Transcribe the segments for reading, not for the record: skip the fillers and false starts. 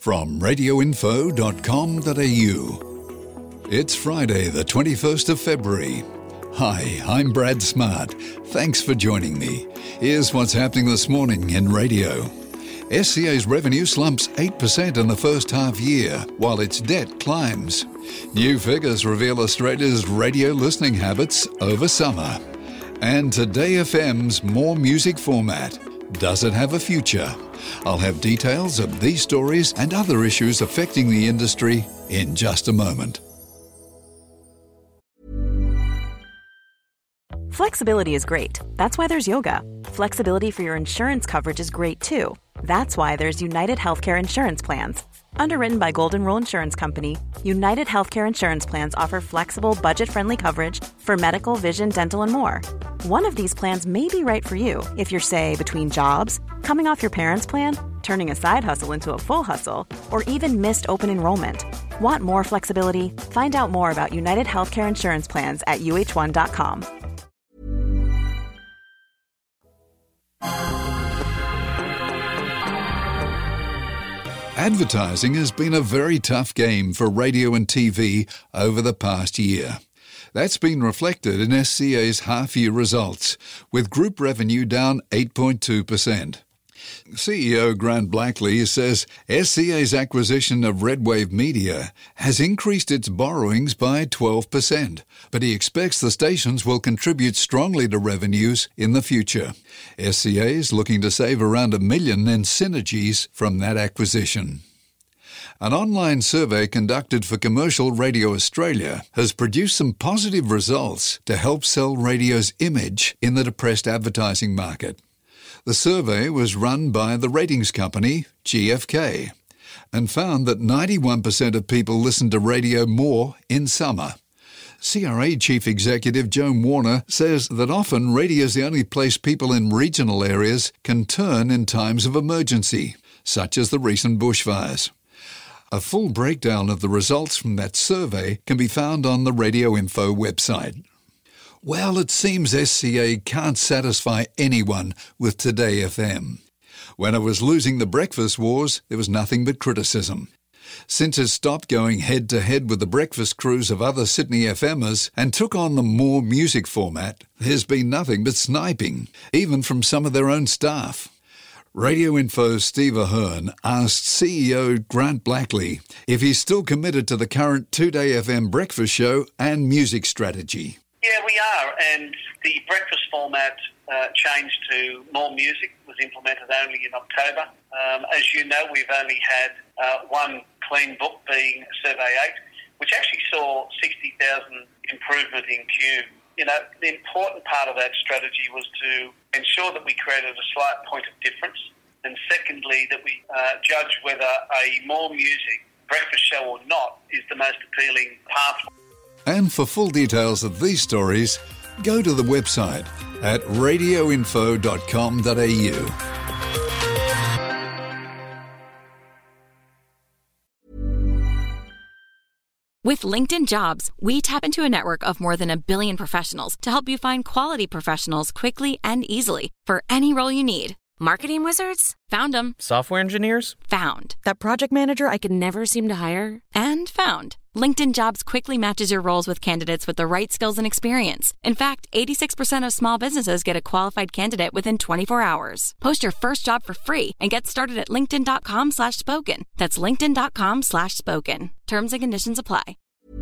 from radioinfo.com.au. It's Friday, the 21st of February. Hi, I'm Brad Smart. Thanks for joining me. Here's what's happening this morning in radio. SCA's revenue slumps 8% in the first half year, while its debt climbs. New figures reveal Australia's radio listening habits over summer. And Today FM's More Music format. Does it have a future? I'll have details of these stories and other issues affecting the industry in just a moment. Flexibility is great. That's why there's yoga. Flexibility for your insurance coverage is great too. That's why there's United Healthcare Insurance Plans. Underwritten by Golden Rule Insurance Company, United Healthcare Insurance Plans offer flexible, budget-friendly coverage for medical, vision, dental, and more. One of these plans may be right for you if you're, say, between jobs, coming off your parents' plan, turning a side hustle into a full hustle, or even missed open enrollment. Want more flexibility? Find out more about United Healthcare Insurance Plans at uh1.com. Advertising has been a very tough game for radio and TV over the past year. That's been reflected in SCA's half-year results, with group revenue down 8.2%. CEO Grant Blackley says SCA's acquisition of Redwave Media has increased its borrowings by 12%, but he expects the stations will contribute strongly to revenues in the future. SCA is looking to save around $1 million in synergies from that acquisition. An online survey conducted for Commercial Radio Australia has produced some positive results to help sell radio's image in the depressed advertising market. The survey was run by the ratings company GfK and found that 91% of people listen to radio more in summer. CRA Chief Executive Joan Warner says that often radio is the only place people in regional areas can turn in times of emergency, such as the recent bushfires. A full breakdown of the results from that survey can be found on the Radio Info website. Well, it seems SCA can't satisfy anyone with Today FM. When it was losing the breakfast wars, there was nothing but criticism. Since it stopped going head-to-head with the breakfast crews of other Sydney FMers and took on the More Music format, there's been nothing but sniping, even from some of their own staff. Radio Info's Steve Ahern asked CEO Grant Blackley if he's still committed to the current Today FM breakfast show and music strategy. Yeah, we are, and the breakfast format changed to More Music, was implemented only in October. As you know, we've only had one clean book, being Survey 8, which actually saw 60,000 improvement in Q. You know, the important part of that strategy was to ensure that we created a slight point of difference, and secondly, that we judge whether a More Music breakfast show or not is the most appealing path. And for full details of these stories, go to the website at radioinfo.com.au. With LinkedIn Jobs, we tap into a network of more than 1 billion professionals to help you find quality professionals quickly and easily for any role you need. Marketing wizards? Found them. Software engineers? Found. That project manager I could never seem to hire? And found. LinkedIn Jobs quickly matches your roles with candidates with the right skills and experience. In fact, 86% of small businesses get a qualified candidate within 24 hours. Post your first job for free and get started at linkedin.com/spoken. That's linkedin.com/spoken. Terms and conditions apply.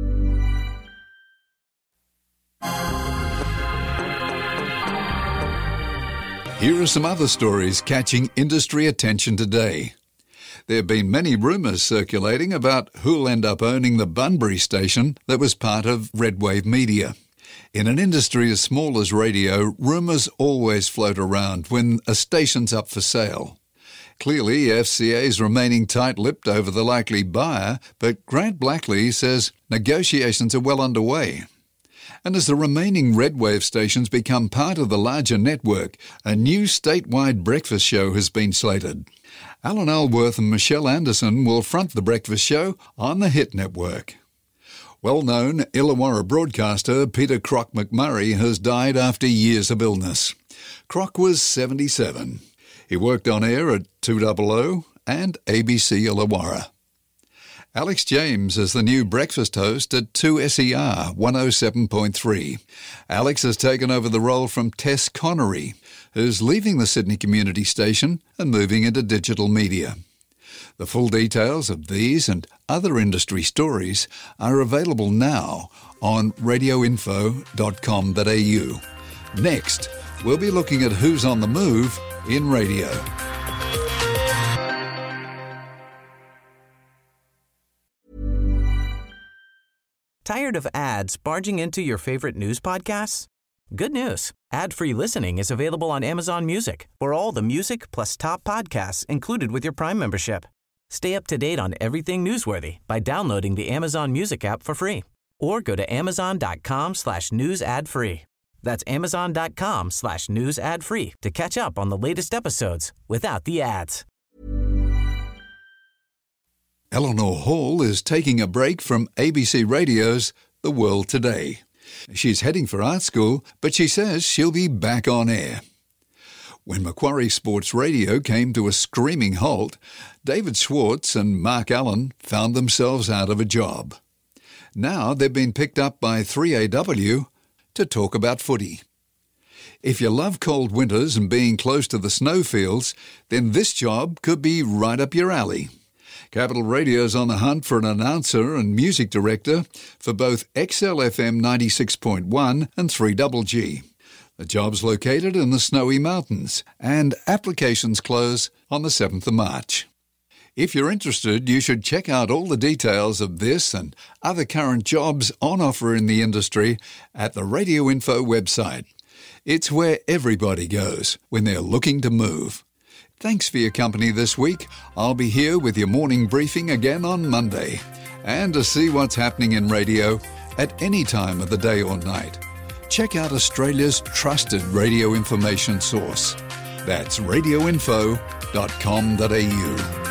Here are some other stories catching industry attention today. There have been many rumours circulating about who'll end up owning the Bunbury station that was part of Redwave Media. In an industry as small as radio, rumours always float around when a station's up for sale. Clearly, FCA is remaining tight-lipped over the likely buyer, but Grant Blackley says negotiations are well underway. And as the remaining Redwave stations become part of the larger network, a new statewide breakfast show has been slated. Alan Alworth and Michelle Anderson will front the breakfast show on the Hit Network. Well-known Illawarra broadcaster Peter Croc McMurray has died after years of illness. Croc was 77. He worked on air at 200 and ABC Illawarra. Alex James is the new breakfast host at 2SER 107.3. Alex has taken over the role from Tess Connery, who's leaving the Sydney Community Station and moving into digital media. The full details of these and other industry stories are available now on radioinfo.com.au. Next, we'll be looking at who's on the move in radio. Tired of ads barging into your favorite news podcasts? Good news. Ad-free listening is available on Amazon Music for all the music plus top podcasts included with your Prime membership. Stay up to date on everything newsworthy by downloading the Amazon Music app for free or go to amazon.com/news ad free. That's amazon.com/news ad free to catch up on the latest episodes without the ads. Eleanor Hall is taking a break from ABC Radio's The World Today. She's heading for art school, but she says she'll be back on air. When Macquarie Sports Radio came to a screaming halt, David Schwartz and Mark Allen found themselves out of a job. Now they've been picked up by 3AW to talk about footy. If you love cold winters and being close to the snowfields, then this job could be right up your alley. Capital Radio's on the hunt for an announcer and music director for both XLFM 96.1 and 3GG. The job's located in the Snowy Mountains, and applications close on the 7th of March. If you're interested, you should check out all the details of this and other current jobs on offer in the industry at the Radio Info website. It's where everybody goes when they're looking to move. Thanks for your company this week. I'll be here with your morning briefing again on Monday. And to see what's happening in radio at any time of the day or night, check out Australia's trusted radio information source. That's radioinfo.com.au.